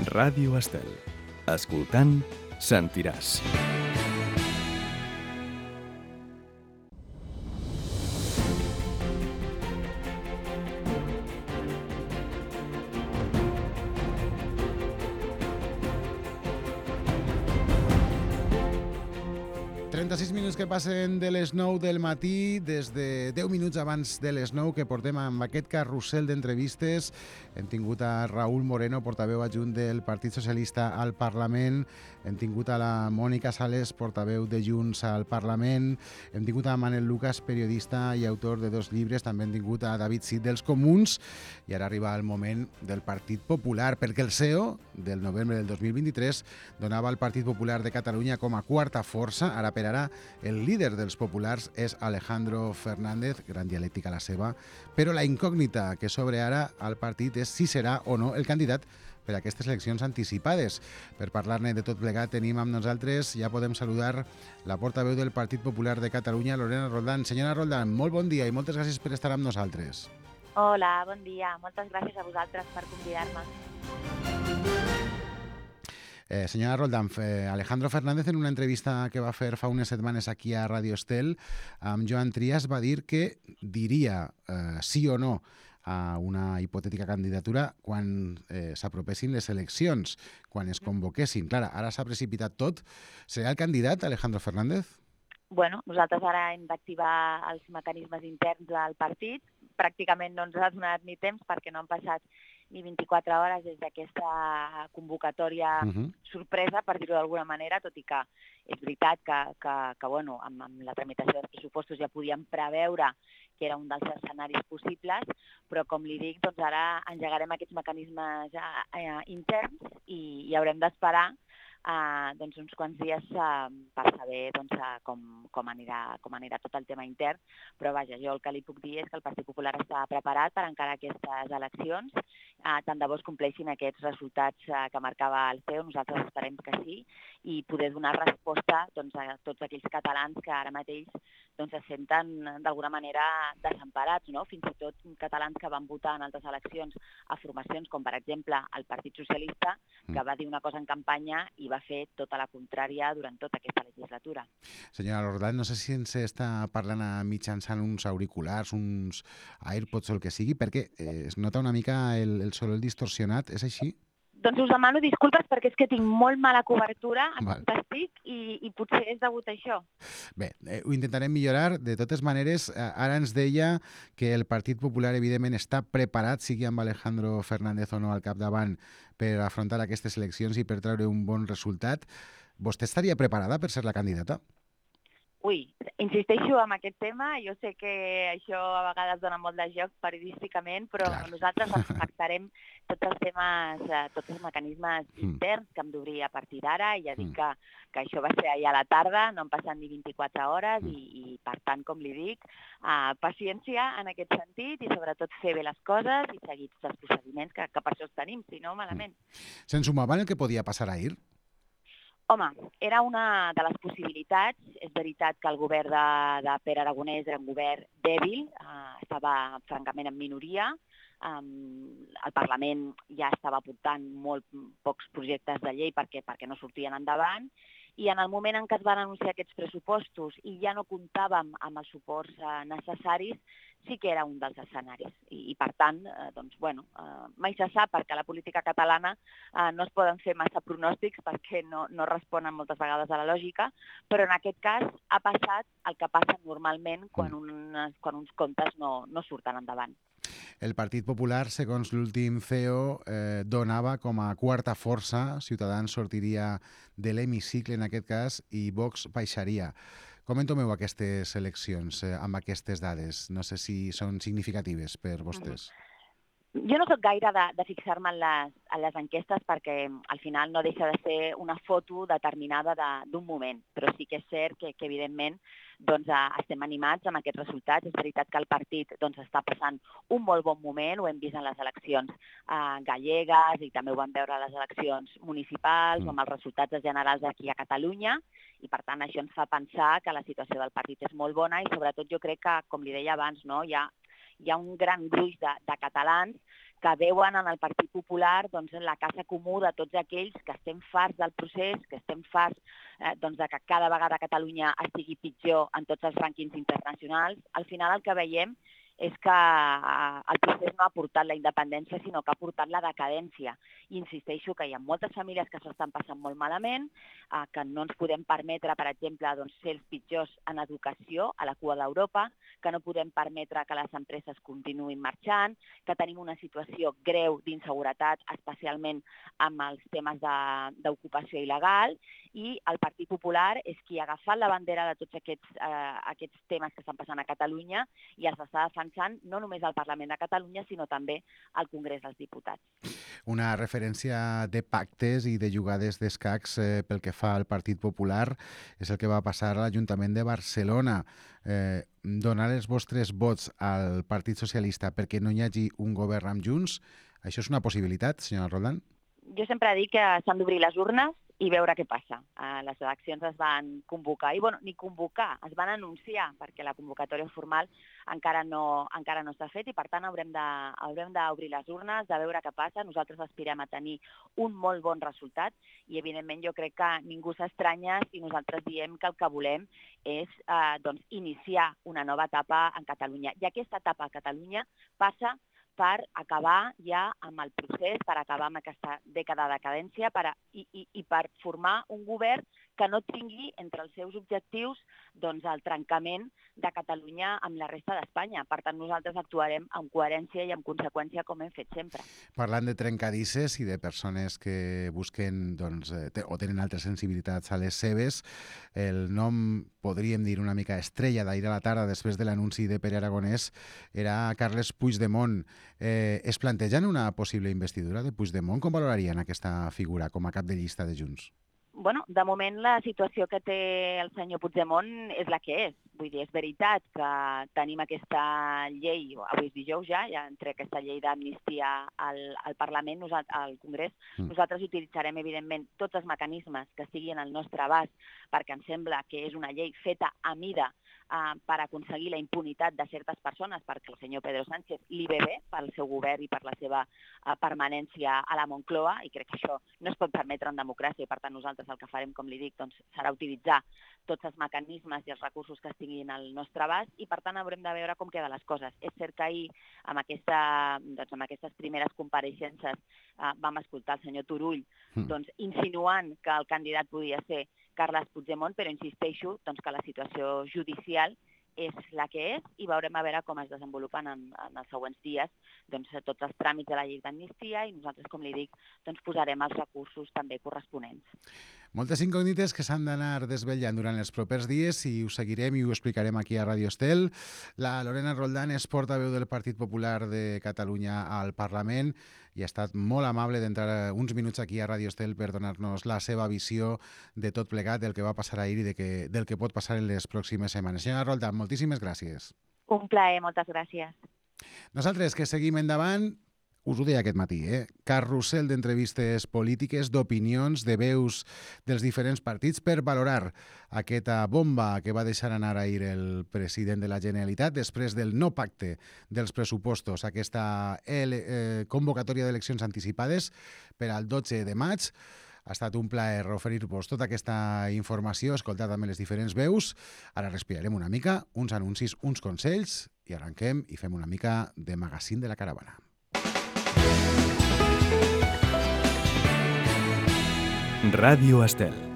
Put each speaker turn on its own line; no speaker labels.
Ràdio Estel. Escoltant, sentiràs.
Minuts que passen de les 9 del matí, des de 10 minuts abans de les 9 que portem amb aquest carrusel d'entrevistes. Hem tingut a Raúl Moreno, portaveu adjunt del Partit Socialista al Parlament, hem tingut a la Mònica Sales, portaveu de Junts al Parlament, hem tingut a Manel Lucas, periodista i autor de 2 llibres, també hem tingut a David Cid dels Comuns, i ara arriba el moment del Partit Popular, perquè el CEO del novembre del 2023 donava al Partit Popular de Catalunya com a quarta força. Ara per ara el líder dels populars és Alejandro Fernández, gran dialèctica la seva, però la incògnita que s'obre ara al partit és si serà o no el candidat per a aquestes eleccions anticipades. Per parlar-ne de tot plegat tenim amb nosaltres, ja podem saludar la portaveu del Partit Popular de Catalunya, Lorena Roldán. Senyora Roldán, molt bon dia i moltes gràcies per estar amb nosaltres.
Hola, bon dia. Moltes gràcies a vosaltres per convidar-me.
Senyora Roldán, Alejandro Fernández en una entrevista que va fer fa unes setmanes aquí a Radio Estel amb Joan Trias va dir que diria sí o no a una hipotètica candidatura quan s'apropessin les eleccions, quan es convoquessin. Clar, ara s'ha precipitat tot. Serà el candidat Alejandro Fernández?
Bueno, nosaltres ara hem d'activar els mecanismes interns del partit. Pràcticament no ens ha donat ni temps perquè no han passat ni 24 hores des d'aquesta convocatòria sorpresa, per dir-ho d'alguna manera, tot i que és veritat que bueno, amb la tramitació dels pressupostos ja podíem preveure que era un dels escenaris possibles, però com li dic, doncs ara engegarem aquests mecanismes interns i haurem d'esperar uns quants dies per saber com anirà tot el tema intern, però vaja, jo el que li puc dir és que el Partit Popular està preparat per encarar aquestes eleccions, tant de bo es compleixin aquests resultats que marcava el CEO, nosaltres esperem que sí, i poder donar resposta a tots aquells catalans que ara mateix se senten d'alguna manera desemparats, no? Fins i tot catalans que van votar en altres eleccions a formacions com per exemple el Partit Socialista, que va dir una cosa en campanya i va fer tota la contrària durant tota aquesta legislatura.
Senyora Roldán, no sé si ens està parlant mitjançant uns auriculars, uns AirPods o el que sigui, perquè es nota una mica el soroll distorsionat, és així?
Doncs us demano disculpes perquè és que tinc molt mala cobertura en on estic i potser és degut a això.
Bé, ho intentarem millorar. De totes maneres, ara ens deia que el Partit Popular evidentment està preparat, sigui amb Alejandro Fernández o no al capdavant, per afrontar aquestes eleccions i per treure un bon resultat. Vostè estaria preparada per ser la candidata?
Ui, insisteixo en aquest tema, jo sé que això a vegades dona molt de joc periodísticament, però nosaltres respectarem tots els temes, tots els mecanismes interns que hem d'obrir a partir d'ara, i ja dic que això va ser ahir a la tarda, no han passat ni 24 hores i per tant, com li dic, paciència en aquest sentit i sobretot fer bé les coses i seguir tots els procediments que per això els tenim, si no, malament.
Se'n sumaven el que podia passar ahir?
Home, era una de les possibilitats. És veritat que el govern de Pere Aragonès era un govern dèbil, estava francament en minoria, el Parlament ja estava portant molt pocs projectes de llei perquè no sortien endavant, i en el moment en què es van anunciar aquests pressupostos i ja no comptàvem amb els suports necessaris, sí que era un dels escenaris. I per tant, mai se sap, perquè a la política catalana no es poden fer massa pronòstics perquè no responen moltes vegades a la lògica, però en aquest cas ha passat el que passa normalment quan uns comptes no surten endavant.
El Partit Popular, segons l'últim CEO, donava com a quarta força, Ciutadans sortiria de l'hemicicle en aquest cas i Vox baixaria. Com entomeu aquestes eleccions amb aquestes dades? No sé si són significatives per vostès.
Jo no soc gaire de fixar-me en les enquestes perquè al final no deixa de ser una foto determinada d'un moment, però sí que és cert que evidentment estem animats amb aquests resultats. És veritat que el partit està passant un molt bon moment, ho hem vist en les eleccions gallegues i també ho vam veure a les eleccions municipals o amb els resultats generals aquí a Catalunya, i per tant això ens fa pensar que la situació del partit és molt bona i sobretot jo crec que, com li deia abans, hi ha un gran gruix de catalans que veuen en el Partit Popular doncs, la casa comú de tots aquells que estem farts del procés, que estem farts doncs, de que cada vegada Catalunya estigui pitjor en tots els rànquings internacionals. Al final el que veiem és que el procés no ha portat la independència, sinó que ha portat la decadència. I insisteixo que hi ha moltes famílies que s'estan passant molt malament, que no ens podem permetre, per exemple, doncs, ser els pitjors en educació a la cua d'Europa, que no podem permetre que les empreses continuïn marxant, que tenim una situació greu d'inseguretat, especialment amb els temes d'ocupació il·legal, i el Partit Popular és qui ha agafat la bandera de tots aquests temes que estan passant a Catalunya i els està defensant no només al Parlament de Catalunya, sinó també al Congrés dels Diputats.
Una referència de pactes i de jugades d'escacs pel que fa al Partit Popular és el que va passar a l'Ajuntament de Barcelona. Donar els vostres vots al Partit Socialista perquè no hi hagi un govern amb Junts, això és una possibilitat, senyora Roldán?
Jo sempre dic que s'han d'obrir les urnes i veure què passa. Les eleccions es van convocar, i ni convocar, es van anunciar, perquè la convocatòria formal encara no s'ha fet i per tant haurem d'obrir les urnes, de veure què passa. Nosaltres aspirem a tenir un molt bon resultat i evidentment jo crec que ningú s'estranya si nosaltres diem que el que volem és iniciar una nova etapa en Catalunya. I aquesta etapa a Catalunya passa per acabar ja amb el procés, per acabar amb aquesta dècada de decadència i per formar un govern que no tingui entre els seus objectius el trencament de Catalunya amb la resta d'Espanya. Per tant, nosaltres actuarem amb coherència i amb conseqüència com hem fet sempre.
Parlant de trencadisses i de persones que busquen o tenen altres sensibilitats a les seves, el nom, podríem dir una mica estrella d'ahir a la tarda després de l'anunci de Pere Aragonès, era Carles Puigdemont. Es plantegen una possible investidura de Puigdemont? Com valorarien aquesta figura com a cap de llista de Junts?
De moment la situació que té el senyor Puigdemont és la que és. Vull dir, és veritat que tenim aquesta llei, avui és dijous ja entre aquesta llei d'amnistia al Parlament, al Congrés. Nosaltres utilitzarem, evidentment, tots els mecanismes que estiguin al nostre abast, perquè em sembla que és una llei feta a mida per aconseguir la impunitat de certes persones, perquè el senyor Pedro Sánchez li ve bé pel seu govern i per la seva permanència a la Moncloa, i crec que això no es pot permetre en democràcia, i per tant nosaltres el que farem, com li dic, serà utilitzar tots els mecanismes i els recursos que estiguin al nostre abast, i per tant haurem de veure com queden les coses. És cert que ahir, amb aquestes primeres compareixences, vam escoltar el senyor Turull insinuant que el candidat podia ser Carles Puigdemont, però insisteixo que la situació judicial és la que és i veurem a veure com es desenvolupen en els següents dies tots els tràmits de la llei d'amnistia i nosaltres, com li dic, posarem els recursos també corresponents.
Moltes incògnites que s'han d'anar desvetllant durant els propers dies i ho seguirem i ho explicarem aquí a Radio Estel. La Lorena Roldán és portaveu del Partit Popular de Catalunya al Parlament i ha estat molt amable d'entrar uns minuts aquí a Radio Estel per donar-nos la seva visió de tot plegat, del que va passar ahir i del que pot passar en les pròximes setmanes. Senyora Roldán, moltíssimes gràcies.
Un plaer, moltes gràcies.
Nosaltres, que seguim endavant, us ho deia aquest matí, carrusel d'entrevistes polítiques, d'opinions, de veus dels diferents partits per valorar aquesta bomba que va deixar anar ahir el president de la Generalitat després del no pacte dels pressupostos, aquesta convocatòria d'eleccions anticipades per al 12 de maig. Ha estat un plaer oferir-vos tota aquesta informació, escoltar també les diferents veus. Ara respirarem una mica, uns anuncis, uns consells, i arrenquem i fem una mica de magazín de la caravana.
Radio Estel.